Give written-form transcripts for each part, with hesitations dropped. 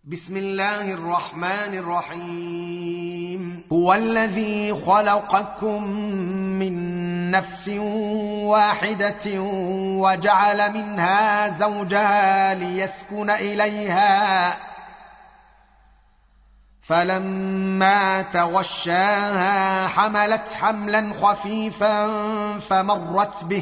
بسم الله الرحمن الرحيم. هو الذي خلقكم من نفس واحدة وجعل منها زوجها ليسكن إليها، فلما تغشاها حملت حملا خفيفا فمرت به،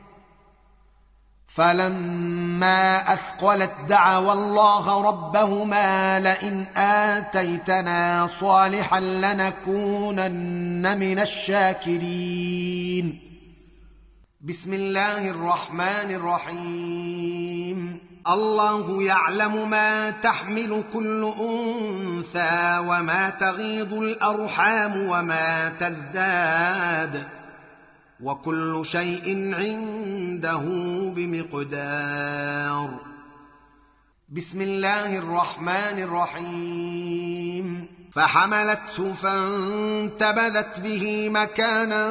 فلما أثقلت دعوا الله ربهما لئن آتيتنا صالحا لنكونن من الشاكرين. بسم الله الرحمن الرحيم. الله يعلم ما تحمل كل أنثى وما تغيض الأرحام وما تزداد، وكل شيء عنده بمقدار. بسم الله الرحمن الرحيم. فحملته فانتبذت به مكانا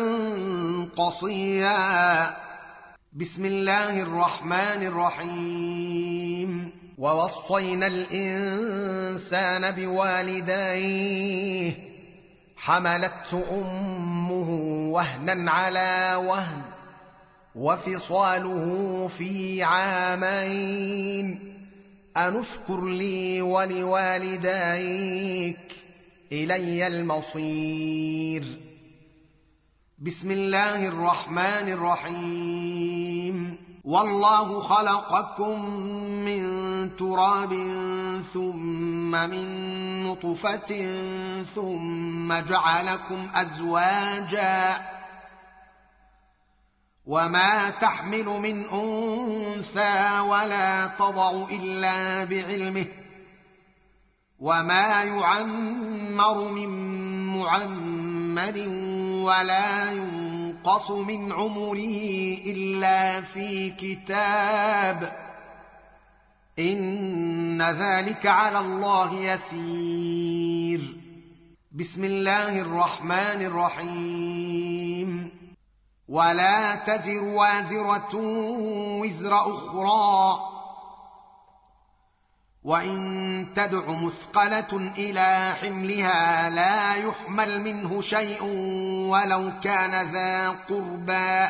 قصيا. بسم الله الرحمن الرحيم. ووصينا الإنسان بوالديه حملته أمه وهنا على وهن وفصاله في عامين أن اشكر لي ولوالديك إلي المصير. بسم الله الرحمن الرحيم. والله خلقكم من تراب ثم من نطفة ثم جعلكم أزواجا، وما تحمل من أنثى ولا تضع إلا بعلمه، وما يعمر من معمر ولا ينقص من عمره إلا في كتاب، إن ذلك على الله يسير. بسم الله الرحمن الرحيم. ولا تزر وازرة وزر أخرى، وإن تدع مثقلة إلى حملها لا يحمل منه شيء ولو كان ذا قربى،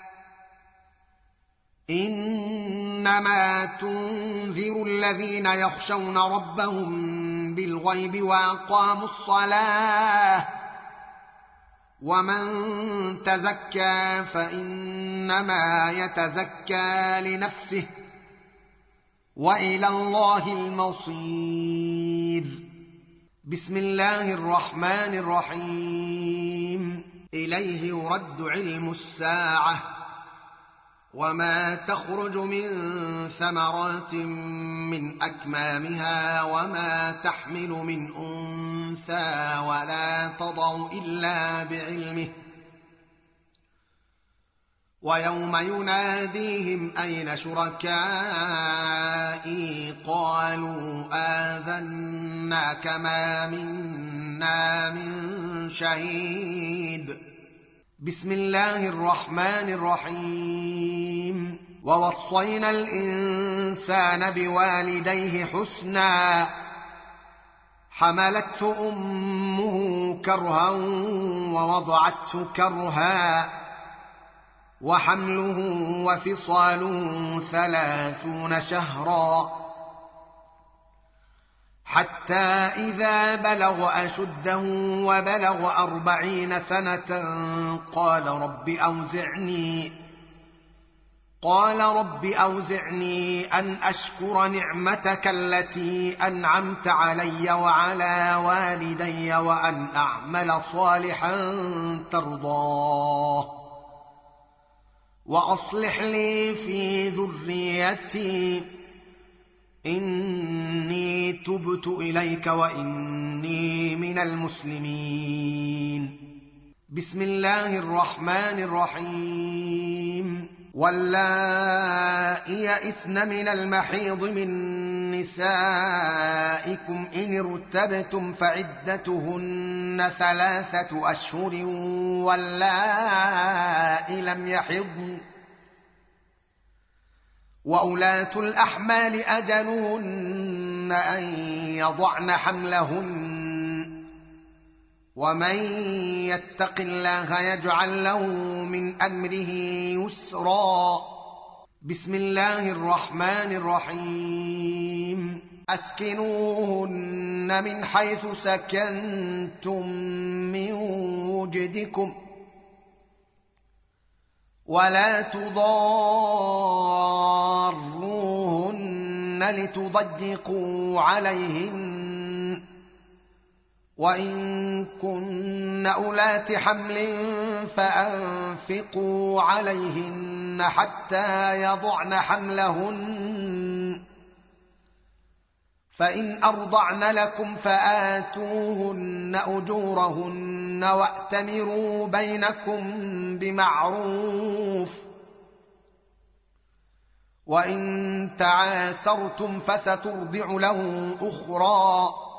إنما تنذر الذين يخشون ربهم بالغيب وأقاموا الصلاة، ومن تزكى فإنما يتزكى لنفسه، وإلى الله المصير. بسم الله الرحمن الرحيم. إليه يرد علم الساعة، وما تخرج من ثمرات من أكمامها وما تحمل من أنثى ولا تضع إلا بعلمه، ويوم يناديهم أين شركائي قالوا آذناك ما منا من شهيد. بسم الله الرحمن الرحيم. ووصينا الإنسان بوالديه حسنا، حملته أمه كرها ووضعته كرها، وحمله وفصاله 30 شهرا، حتى إذا بلغ أشده وبلغ 40 سنة قال رب أوزعني أن أشكر نعمتك التي أنعمت علي وعلى والدي وأن أعمل صالحا ترضاه وأصلح لي في ذريتي إني تبت إليك وإني من المسلمين. بسم الله الرحمن الرحيم. واللائي يئسن من المحيض من نسائكم إن ارتبتم فعدتهن 3 أشهر، واللائي لم يحضن، وأولاة الأحمال أجلهن أن يضعن حملهن ومن يتق الله يجعل له من امره يسرا بسم الله الرحمن الرحيم اسكنوهن من حيث سكنتم من وجدكم ولا تضاروهن لتضيقوا عليهن وإن كن أولات حمل فأنفقوا عليهن حتى يضعن حملهن فإن أرضعن لكم فآتوهن أجورهن وأتمروا بينكم بمعروف وإن تعاسرتم فسترضع له أخرى